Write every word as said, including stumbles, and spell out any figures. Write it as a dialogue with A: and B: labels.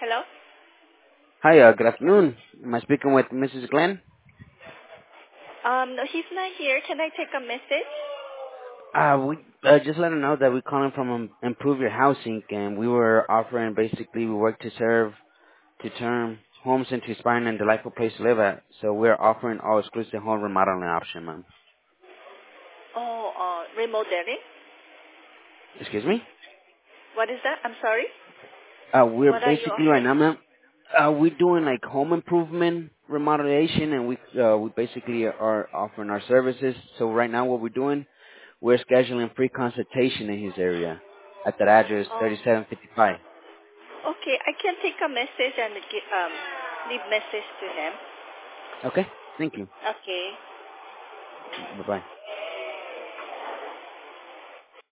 A: Hello?
B: Hi, uh, good afternoon. Am I speaking with Missus Glenn?
A: Um, no, he's not here. Can I take a message?
B: Uh, we uh, just let him know that we're calling from um, Improve Your Housing, and we were offering basically we work to serve to turn homes into inspiring and delightful place to live at. So we're offering all exclusive home remodeling option, ma'am.
A: Oh, uh, remodeling?
B: Excuse me?
A: What is that? I'm sorry?
B: Uh, we're
A: What are you
B: basically right
A: offering?
B: now, ma'am. Uh, we're doing like home improvement remodelation, and we uh, we basically are offering our services. So right now, what we're doing, we're scheduling free consultation in his area at that address,
A: Oh,
B: thirty-seven fifty-five.
A: okay. I can take a message and give, um, leave message to him.
B: Okay, thank you.
A: Okay.
B: Bye bye.